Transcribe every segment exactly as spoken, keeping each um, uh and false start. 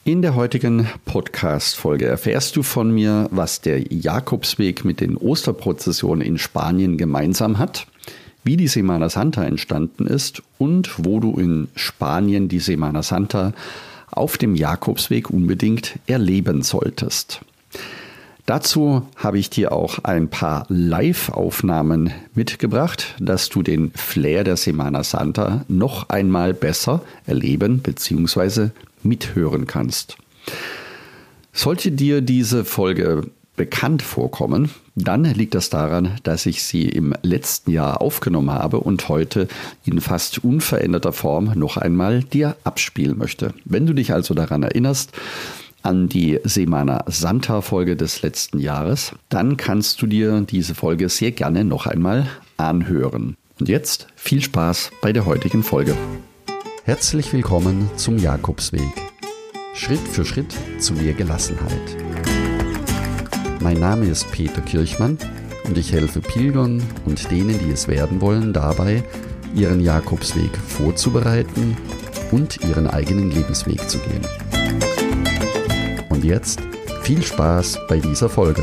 In der heutigen Podcast-Folge erfährst du von mir, was der Jakobsweg mit den Osterprozessionen in Spanien gemeinsam hat, wie die Semana Santa entstanden ist und wo du in Spanien die Semana Santa auf dem Jakobsweg unbedingt erleben solltest. Dazu habe ich dir auch ein paar Live-Aufnahmen mitgebracht, dass du den Flair der Semana Santa noch einmal besser erleben bzw. mithören kannst. Sollte dir diese Folge bekannt vorkommen, dann liegt das daran, dass ich sie im letzten Jahr aufgenommen habe und heute in fast unveränderter Form noch einmal dir abspielen möchte. Wenn du dich also daran erinnerst, an die Semana Santa Folge des letzten Jahres, dann kannst du dir diese Folge sehr gerne noch einmal anhören. Und jetzt viel Spaß bei der heutigen Folge. Herzlich willkommen zum Jakobsweg. Schritt für Schritt zu mehr Gelassenheit. Mein Name ist Peter Kirchmann und ich helfe Pilgern und denen, die es werden wollen, dabei, ihren Jakobsweg vorzubereiten und ihren eigenen Lebensweg zu gehen. Und jetzt viel Spaß bei dieser Folge.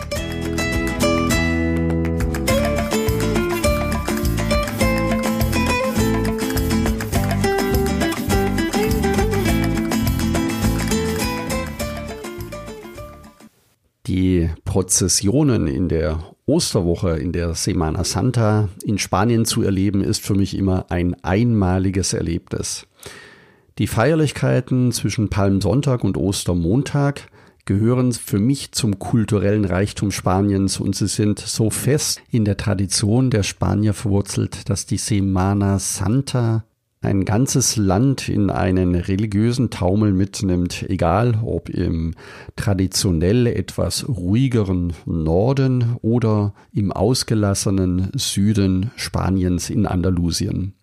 Die Prozessionen in der Osterwoche, in der Semana Santa in Spanien zu erleben, ist für mich immer ein einmaliges Erlebnis. Die Feierlichkeiten zwischen Palmsonntag und Ostermontag gehören für mich zum kulturellen Reichtum Spaniens und sie sind so fest in der Tradition der Spanier verwurzelt, dass die Semana Santa ein ganzes Land in einen religiösen Taumel mitnimmt, egal ob im traditionell etwas ruhigeren Norden oder im ausgelassenen Süden Spaniens in Andalusien.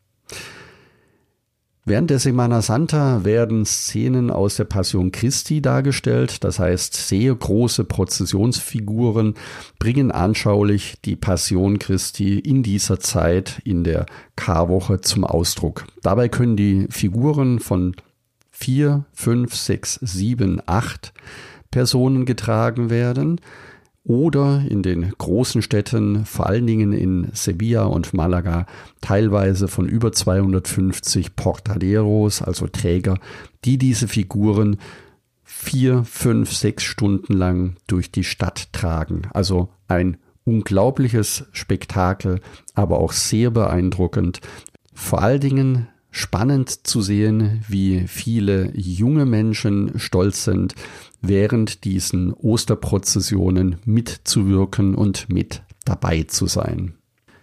Während der Semana Santa werden Szenen aus der Passion Christi dargestellt, das heißt sehr große Prozessionsfiguren bringen anschaulich die Passion Christi in dieser Zeit in der Karwoche zum Ausdruck. Dabei können die Figuren von vier, fünf, sechs, sieben, acht Personen getragen werden. Oder in den großen Städten, vor allen Dingen in Sevilla und Malaga, teilweise von über zweihundertfünfzig Portaderos, also Träger, die diese Figuren vier, fünf, sechs Stunden lang durch die Stadt tragen. Also ein unglaubliches Spektakel, aber auch sehr beeindruckend. Vor allen Dingen spannend zu sehen, wie viele junge Menschen stolz sind, während diesen Osterprozessionen mitzuwirken und mit dabei zu sein.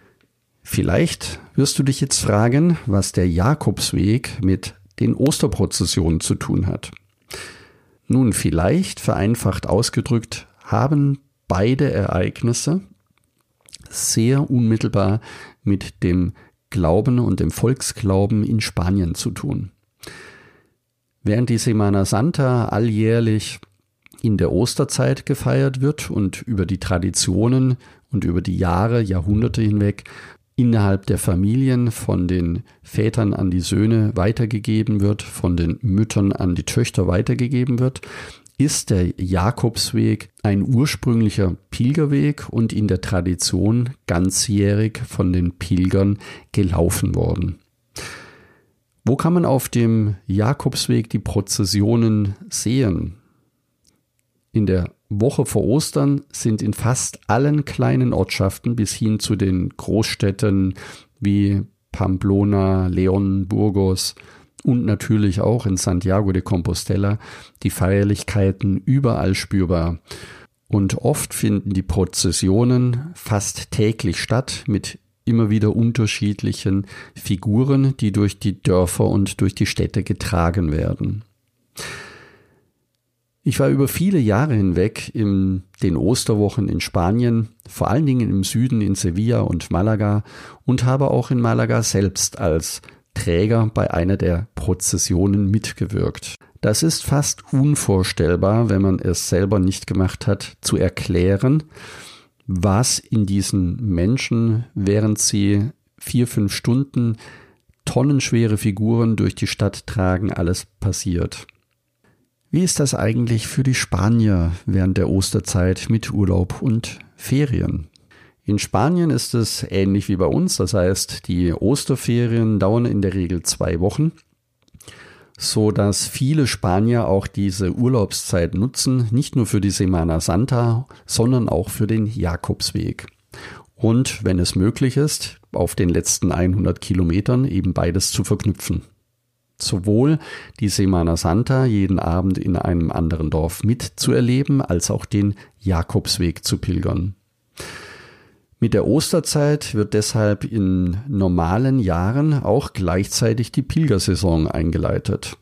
Vielleicht wirst du dich jetzt fragen, was der Jakobsweg mit den Osterprozessionen zu tun hat. Nun, vielleicht vereinfacht ausgedrückt, haben beide Ereignisse sehr unmittelbar mit dem Glauben und dem Volksglauben in Spanien zu tun. Während die Semana Santa alljährlich in der Osterzeit gefeiert wird und über die Traditionen und über die Jahre, Jahrhunderte hinweg innerhalb der Familien von den Vätern an die Söhne weitergegeben wird, von den Müttern an die Töchter weitergegeben wird, ist der Jakobsweg ein ursprünglicher Pilgerweg und in der Tradition ganzjährig von den Pilgern gelaufen worden. Wo kann man auf dem Jakobsweg die Prozessionen sehen? In der Woche vor Ostern sind in fast allen kleinen Ortschaften bis hin zu den Großstädten wie Pamplona, León, Burgos und natürlich auch in Santiago de Compostela die Feierlichkeiten überall spürbar. Und oft finden die Prozessionen fast täglich statt mit immer wieder unterschiedlichen Figuren, die durch die Dörfer und durch die Städte getragen werden. Ich war über viele Jahre hinweg in den Osterwochen in Spanien, vor allen Dingen im Süden in Sevilla und Malaga und habe auch in Malaga selbst als Träger bei einer der Prozessionen mitgewirkt. Das ist fast unvorstellbar, wenn man es selber nicht gemacht hat, zu erklären, was in diesen Menschen, während sie vier, fünf Stunden tonnenschwere Figuren durch die Stadt tragen, alles passiert. Wie ist das eigentlich für die Spanier während der Osterzeit mit Urlaub und Ferien? In Spanien ist es ähnlich wie bei uns, das heißt, die Osterferien dauern in der Regel zwei Wochen, so dass viele Spanier auch diese Urlaubszeit nutzen, nicht nur für die Semana Santa, sondern auch für den Jakobsweg. Und wenn es möglich ist, auf den letzten hundert Kilometern eben beides zu verknüpfen. Sowohl die Semana Santa jeden Abend in einem anderen Dorf mitzuerleben, als auch den Jakobsweg zu pilgern. Mit der Osterzeit wird deshalb in normalen Jahren auch gleichzeitig die Pilgersaison eingeleitet.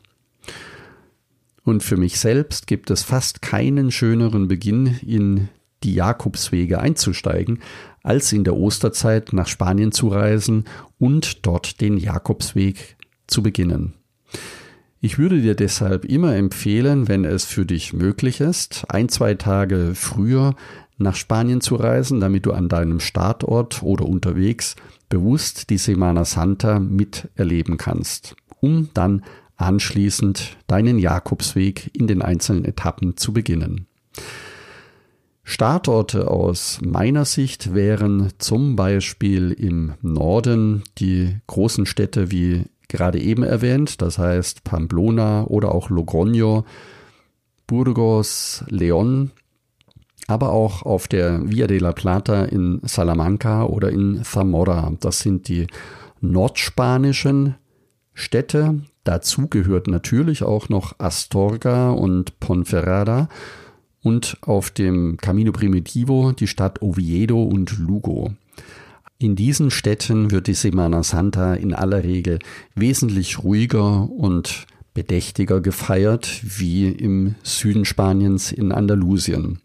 Und für mich selbst gibt es fast keinen schöneren Beginn, in die Jakobswege einzusteigen, als in der Osterzeit nach Spanien zu reisen und dort den Jakobsweg zu beginnen. Ich würde dir deshalb immer empfehlen, wenn es für dich möglich ist, ein, zwei Tage früher nach Spanien zu reisen, damit du an deinem Startort oder unterwegs bewusst die Semana Santa miterleben kannst, um dann anschließend deinen Jakobsweg in den einzelnen Etappen zu beginnen. Startorte aus meiner Sicht wären zum Beispiel im Norden die großen Städte wie gerade eben erwähnt, das heißt Pamplona oder auch Logroño, Burgos, León, aber auch auf der Via de la Plata in Salamanca oder in Zamora. Das sind die nordspanischen Städte. Dazu gehört natürlich auch noch Astorga und Ponferrada und auf dem Camino Primitivo die Stadt Oviedo und Lugo. In diesen Städten wird die Semana Santa in aller Regel wesentlich ruhiger und bedächtiger gefeiert wie im Süden Spaniens in Andalusien.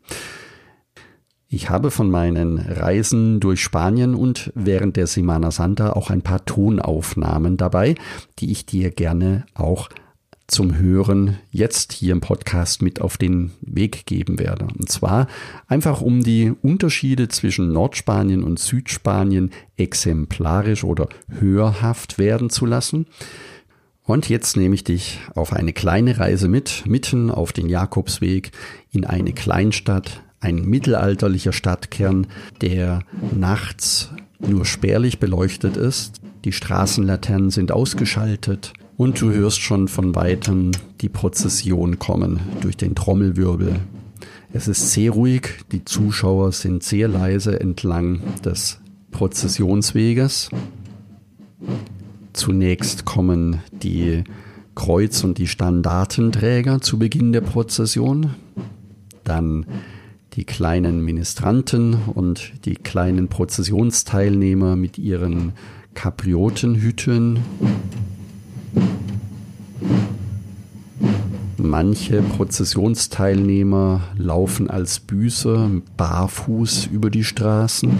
Ich habe von meinen Reisen durch Spanien und während der Semana Santa auch ein paar Tonaufnahmen dabei, die ich dir gerne auch zum Hören jetzt hier im Podcast mit auf den Weg geben werde. Und zwar einfach um die Unterschiede zwischen Nordspanien und Südspanien exemplarisch oder hörhaft werden zu lassen. Und jetzt nehme ich dich auf eine kleine Reise mit, mitten auf den Jakobsweg in eine Kleinstadt, ein mittelalterlicher Stadtkern, der nachts nur spärlich beleuchtet ist. Die Straßenlaternen sind ausgeschaltet und du hörst schon von Weitem die Prozession kommen durch den Trommelwirbel. Es ist sehr ruhig, die Zuschauer sind sehr leise entlang des Prozessionsweges. Zunächst kommen die Kreuz- und die Standartenträger zu Beginn der Prozession, dann die kleinen Ministranten und die kleinen Prozessionsteilnehmer mit ihren Kapriotenhüten. Manche Prozessionsteilnehmer laufen als Büßer barfuß über die Straßen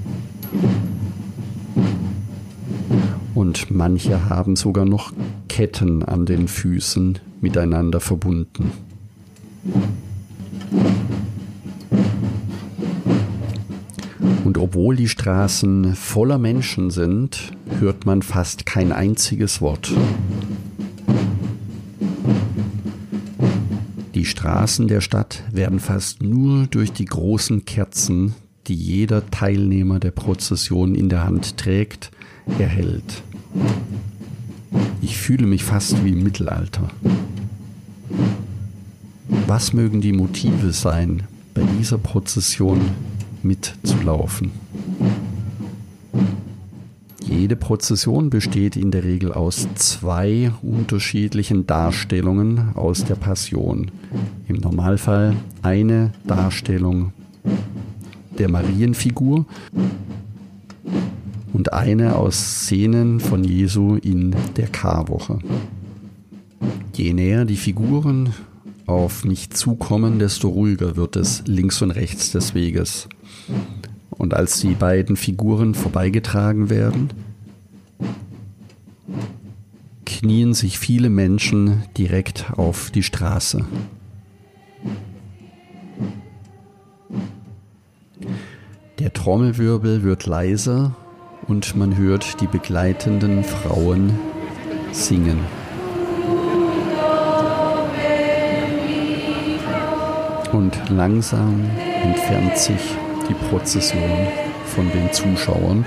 und manche haben sogar noch Ketten an den Füßen miteinander verbunden. Und obwohl die Straßen voller Menschen sind, hört man fast kein einziges Wort. Die Straßen der Stadt werden fast nur durch die großen Kerzen, die jeder Teilnehmer der Prozession in der Hand trägt, erhellt. Ich fühle mich fast wie im Mittelalter. Was mögen die Motive sein, bei dieser Prozession mitzulaufen? Jede Prozession besteht in der Regel aus zwei unterschiedlichen Darstellungen aus der Passion. Im Normalfall eine Darstellung der Marienfigur und eine aus Szenen von Jesu in der Karwoche. Je näher die Figuren auf mich zukommen, desto ruhiger wird es links und rechts des Weges. Und als die beiden Figuren vorbeigetragen werden, knien sich viele Menschen direkt auf die Straße. Der Trommelwirbel wird leiser und man hört die begleitenden Frauen singen. Und langsam entfernt sich die Prozession von den Zuschauern.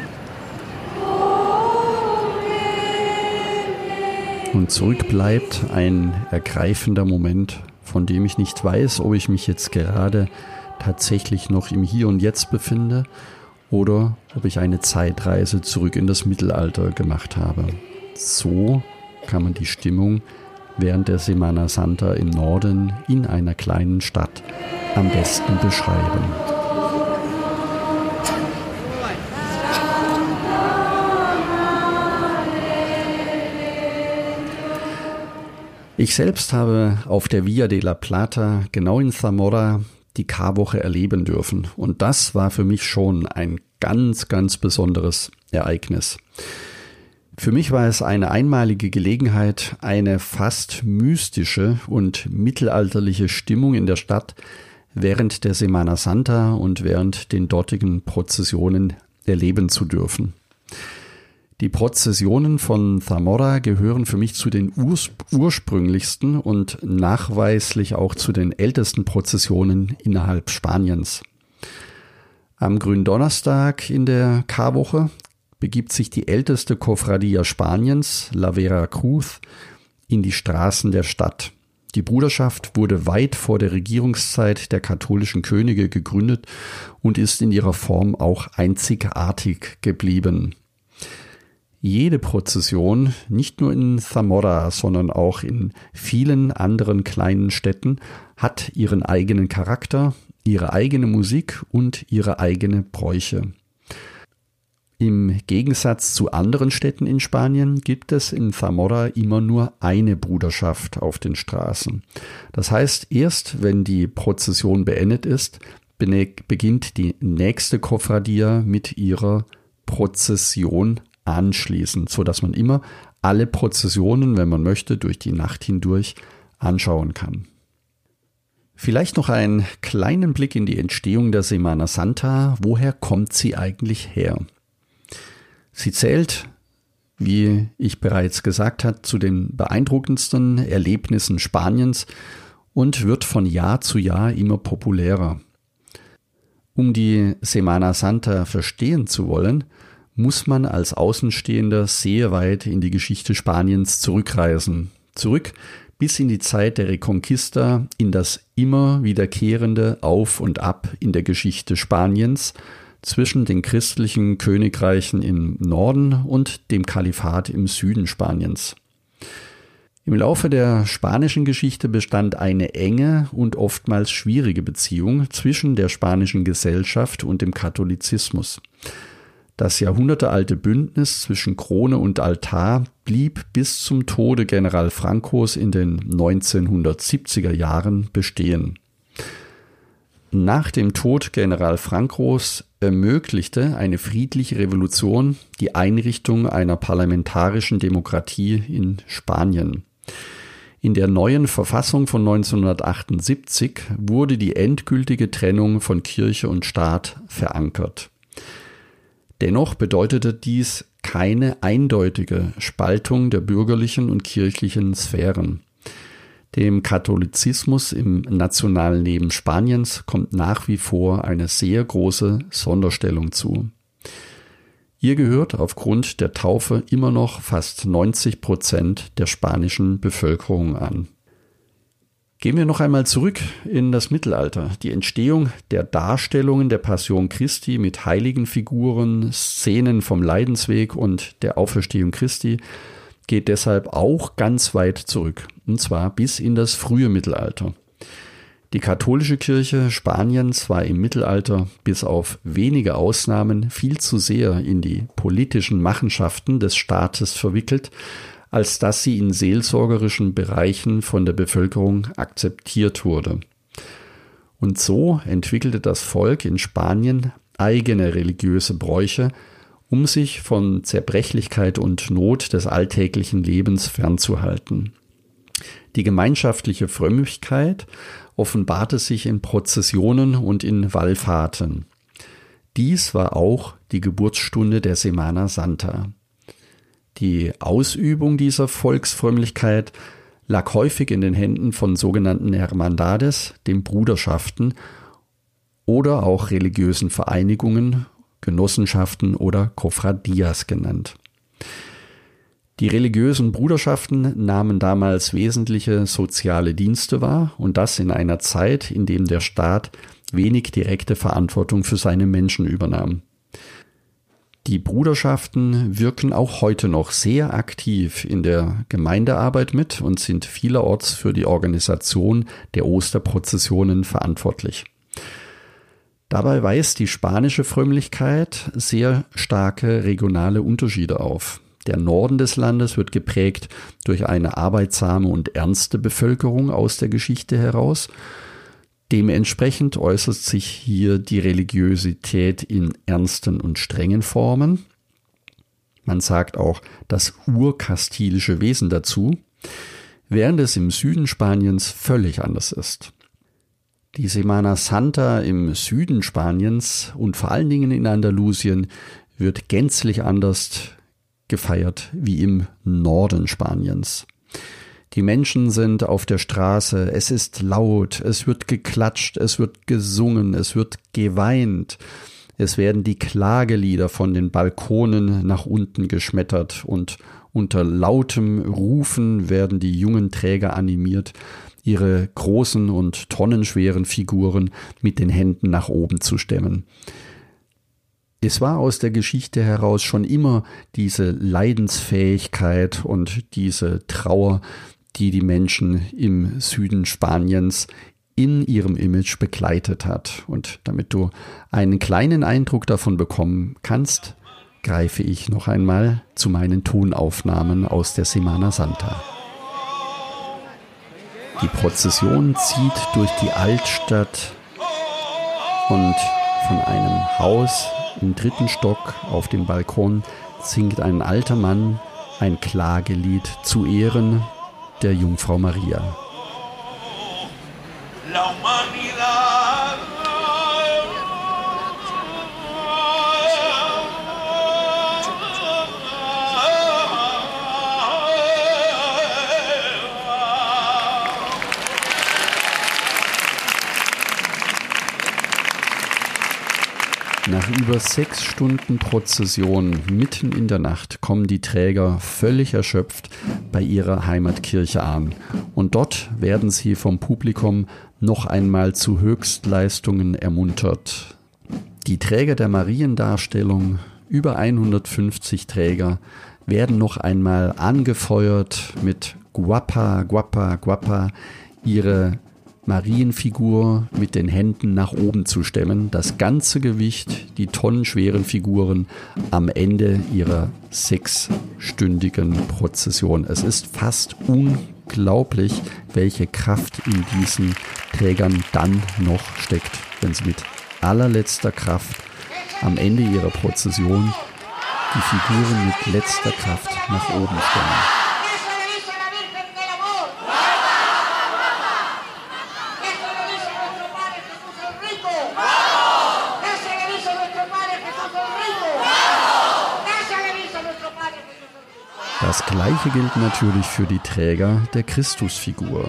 Und zurück bleibt ein ergreifender Moment, von dem ich nicht weiß, ob ich mich jetzt gerade tatsächlich noch im Hier und Jetzt befinde oder ob ich eine Zeitreise zurück in das Mittelalter gemacht habe. So kann man die Stimmung während der Semana Santa im Norden in einer kleinen Stadt am besten beschreiben. Ich selbst habe auf der Via de la Plata, genau in Zamora, die Karwoche erleben dürfen. Und das war für mich schon ein ganz, ganz besonderes Ereignis. Für mich war es eine einmalige Gelegenheit, eine fast mystische und mittelalterliche Stimmung in der Stadt während der Semana Santa und während den dortigen Prozessionen erleben zu dürfen. Die Prozessionen von Zamora gehören für mich zu den urs- ursprünglichsten und nachweislich auch zu den ältesten Prozessionen innerhalb Spaniens. Am Gründonnerstag in der Karwoche begibt sich die älteste Cofradía Spaniens, La Vera Cruz, in die Straßen der Stadt. Die Bruderschaft wurde weit vor der Regierungszeit der katholischen Könige gegründet und ist in ihrer Form auch einzigartig geblieben. Jede Prozession, nicht nur in Zamora, sondern auch in vielen anderen kleinen Städten, hat ihren eigenen Charakter, ihre eigene Musik und ihre eigene Bräuche. Im Gegensatz zu anderen Städten in Spanien gibt es in Zamora immer nur eine Bruderschaft auf den Straßen. Das heißt, erst wenn die Prozession beendet ist, beginnt die nächste Cofradía mit ihrer Prozession anschließend, sodass man immer alle Prozessionen, wenn man möchte, durch die Nacht hindurch anschauen kann. Vielleicht noch einen kleinen Blick in die Entstehung der Semana Santa. Woher kommt sie eigentlich her? Sie zählt, wie ich bereits gesagt habe, zu den beeindruckendsten Erlebnissen Spaniens und wird von Jahr zu Jahr immer populärer. Um die Semana Santa verstehen zu wollen, muss man als Außenstehender sehr weit in die Geschichte Spaniens zurückreisen. Zurück bis in die Zeit der Reconquista, in das immer wiederkehrende Auf und Ab in der Geschichte Spaniens zwischen den christlichen Königreichen im Norden und dem Kalifat im Süden Spaniens. Im Laufe der spanischen Geschichte bestand eine enge und oftmals schwierige Beziehung zwischen der spanischen Gesellschaft und dem Katholizismus. Das jahrhundertealte Bündnis zwischen Krone und Altar blieb bis zum Tode General Francos in den neunzehnhundertsiebziger Jahren bestehen. Nach dem Tod General Francos ermöglichte eine friedliche Revolution die Einrichtung einer parlamentarischen Demokratie in Spanien. In der neuen Verfassung von neunzehnhundertachtundsiebzig wurde die endgültige Trennung von Kirche und Staat verankert. Dennoch bedeutete dies keine eindeutige Spaltung der bürgerlichen und kirchlichen Sphären. Dem Katholizismus im nationalen Leben Spaniens kommt nach wie vor eine sehr große Sonderstellung zu. Ihr gehört aufgrund der Taufe immer noch fast neunzig Prozent der spanischen Bevölkerung an. Gehen wir noch einmal zurück in das Mittelalter. Die Entstehung der Darstellungen der Passion Christi mit heiligen Figuren, Szenen vom Leidensweg und der Auferstehung Christi geht deshalb auch ganz weit zurück, und zwar bis in das frühe Mittelalter. Die katholische Kirche Spaniens war im Mittelalter bis auf wenige Ausnahmen viel zu sehr in die politischen Machenschaften des Staates verwickelt, als dass sie in seelsorgerischen Bereichen von der Bevölkerung akzeptiert wurde. Und so entwickelte das Volk in Spanien eigene religiöse Bräuche, um sich von Zerbrechlichkeit und Not des alltäglichen Lebens fernzuhalten. Die gemeinschaftliche Frömmigkeit offenbarte sich in Prozessionen und in Wallfahrten. Dies war auch die Geburtsstunde der Semana Santa. Die Ausübung dieser Volksfrömmlichkeit lag häufig in den Händen von sogenannten Hermandades, den Bruderschaften oder auch religiösen Vereinigungen, Genossenschaften oder Cofradías genannt. Die religiösen Bruderschaften nahmen damals wesentliche soziale Dienste wahr und das in einer Zeit, in der der Staat wenig direkte Verantwortung für seine Menschen übernahm. Die Bruderschaften wirken auch heute noch sehr aktiv in der Gemeindearbeit mit und sind vielerorts für die Organisation der Osterprozessionen verantwortlich. Dabei weist die spanische Frömmlichkeit sehr starke regionale Unterschiede auf. Der Norden des Landes wird geprägt durch eine arbeitsame und ernste Bevölkerung aus der Geschichte heraus. Dementsprechend äußert sich hier die Religiosität in ernsten und strengen Formen. Man sagt auch das urkastilische Wesen dazu, während es im Süden Spaniens völlig anders ist. Die Semana Santa im Süden Spaniens und vor allen Dingen in Andalusien wird gänzlich anders gefeiert wie im Norden Spaniens. Die Menschen sind auf der Straße, es ist laut, es wird geklatscht, es wird gesungen, es wird geweint. Es werden die Klagelieder von den Balkonen nach unten geschmettert und unter lautem Rufen werden die jungen Träger animiert, ihre großen und tonnenschweren Figuren mit den Händen nach oben zu stemmen. Es war aus der Geschichte heraus schon immer diese Leidensfähigkeit und diese Trauer, die die Menschen im Süden Spaniens in ihrem Image begleitet hat. Und damit du einen kleinen Eindruck davon bekommen kannst, greife ich noch einmal zu meinen Tonaufnahmen aus der Semana Santa. Die Prozession zieht durch die Altstadt und von einem Haus im dritten Stock auf dem Balkon singt ein alter Mann ein Klagelied zu Ehren der Jungfrau Maria. La humanidad. Nach über sechs Stunden Prozession mitten in der Nacht kommen die Träger völlig erschöpft bei ihrer Heimatkirche an. Und dort werden sie vom Publikum noch einmal zu Höchstleistungen ermuntert. Die Träger der Mariendarstellung, über hundertfünfzig Träger, werden noch einmal angefeuert mit Guapa, Guapa, Guapa, ihre Marienfigur mit den Händen nach oben zu stemmen, das ganze Gewicht, die tonnenschweren Figuren am Ende ihrer sechsstündigen Prozession. Es ist fast unglaublich, welche Kraft in diesen Trägern dann noch steckt, wenn sie mit allerletzter Kraft am Ende ihrer Prozession die Figuren mit letzter Kraft nach oben stemmen. Das Gleiche gilt natürlich für die Träger der Christusfigur.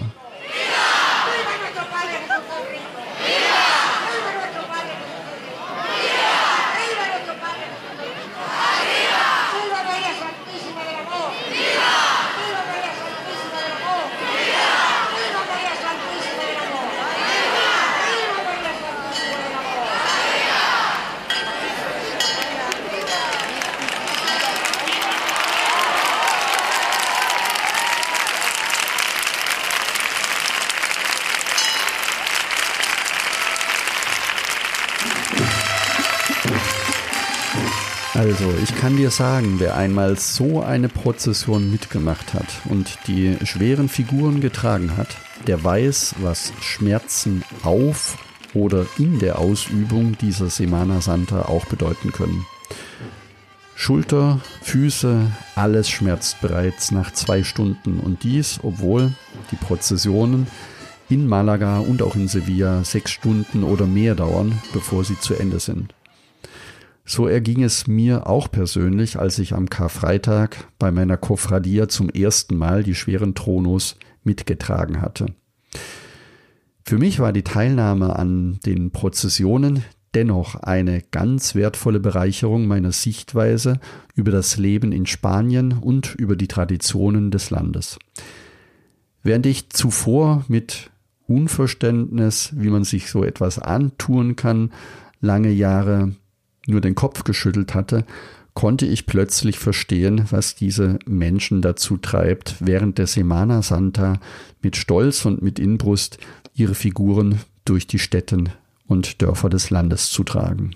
Also, ich kann dir sagen, wer einmal so eine Prozession mitgemacht hat und die schweren Figuren getragen hat, der weiß, was Schmerzen auf oder in der Ausübung dieser Semana Santa auch bedeuten können. Schulter, Füße, alles schmerzt bereits nach zwei Stunden und dies, obwohl die Prozessionen in Malaga und auch in Sevilla sechs Stunden oder mehr dauern, bevor sie zu Ende sind. So erging es mir auch persönlich, als ich am Karfreitag bei meiner Cofradía zum ersten Mal die schweren Thronos mitgetragen hatte. Für mich war die Teilnahme an den Prozessionen dennoch eine ganz wertvolle Bereicherung meiner Sichtweise über das Leben in Spanien und über die Traditionen des Landes. Während ich zuvor mit Unverständnis, wie man sich so etwas antun kann, lange Jahre nur den Kopf geschüttelt hatte, konnte ich plötzlich verstehen, was diese Menschen dazu treibt, während der Semana Santa mit Stolz und mit Inbrunst ihre Figuren durch die Städte und Dörfer des Landes zu tragen.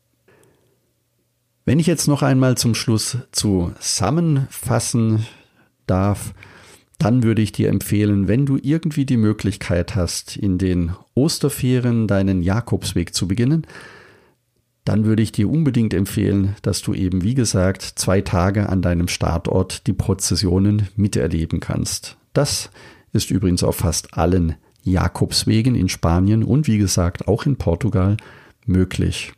Wenn ich jetzt noch einmal zum Schluss zusammenfassen darf, dann würde ich dir empfehlen, wenn du irgendwie die Möglichkeit hast, in den Osterferien deinen Jakobsweg zu beginnen, dann würde ich dir unbedingt empfehlen, dass du eben, wie gesagt, zwei Tage an deinem Startort die Prozessionen miterleben kannst. Das ist übrigens auf fast allen Jakobswegen in Spanien und wie gesagt auch in Portugal möglich.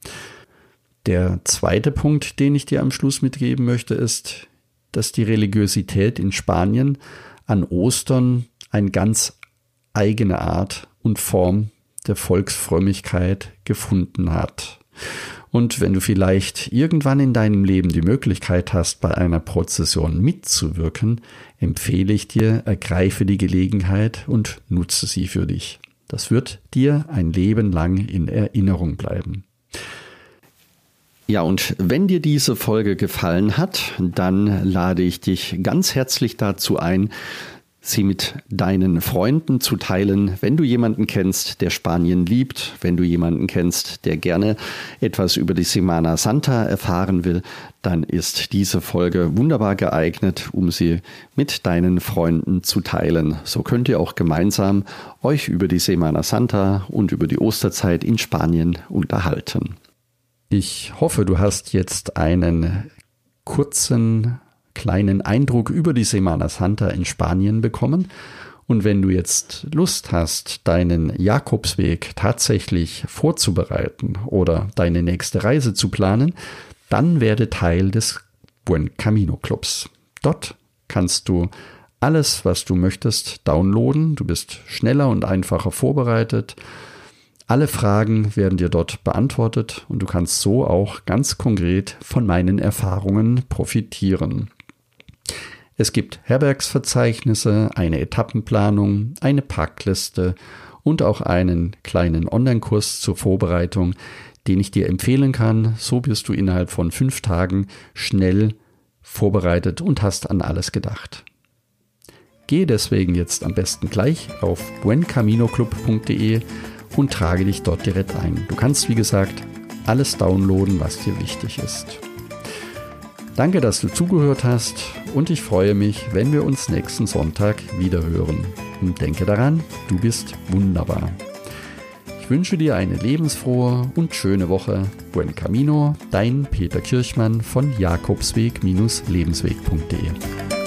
Der zweite Punkt, den ich dir am Schluss mitgeben möchte, ist, dass die Religiosität in Spanien an Ostern eine ganz eigene Art und Form der Volksfrömmigkeit gefunden hat. Und wenn du vielleicht irgendwann in deinem Leben die Möglichkeit hast, bei einer Prozession mitzuwirken, empfehle ich dir, ergreife die Gelegenheit und nutze sie für dich. Das wird dir ein Leben lang in Erinnerung bleiben. Ja, und wenn dir diese Folge gefallen hat, dann lade ich dich ganz herzlich dazu ein, sie mit deinen Freunden zu teilen. Wenn du jemanden kennst, der Spanien liebt, wenn du jemanden kennst, der gerne etwas über die Semana Santa erfahren will, dann ist diese Folge wunderbar geeignet, um sie mit deinen Freunden zu teilen. So könnt ihr auch gemeinsam euch über die Semana Santa und über die Osterzeit in Spanien unterhalten. Ich hoffe, du hast jetzt einen kurzen, kleinen Eindruck über die Semana Santa in Spanien bekommen. Und wenn du jetzt Lust hast, deinen Jakobsweg tatsächlich vorzubereiten oder deine nächste Reise zu planen, dann werde Teil des Buen Camino Clubs. Dort kannst du alles, was du möchtest, downloaden. Du bist schneller und einfacher vorbereitet. Alle Fragen werden dir dort beantwortet und du kannst so auch ganz konkret von meinen Erfahrungen profitieren. Es gibt Herbergsverzeichnisse, eine Etappenplanung, eine Packliste und auch einen kleinen Online-Kurs zur Vorbereitung, den ich dir empfehlen kann. So wirst du innerhalb von fünf Tagen schnell vorbereitet und hast an alles gedacht. Geh deswegen jetzt am besten gleich auf buen camino club punkt de und trage dich dort direkt ein. Du kannst, wie gesagt, alles downloaden, was dir wichtig ist. Danke, dass du zugehört hast und ich freue mich, wenn wir uns nächsten Sonntag wieder hören. Und denke daran, du bist wunderbar. Ich wünsche dir eine lebensfrohe und schöne Woche. Buen Camino, dein Peter Kirchmann von jakobsweg Bindestrich lebensweg punkt de.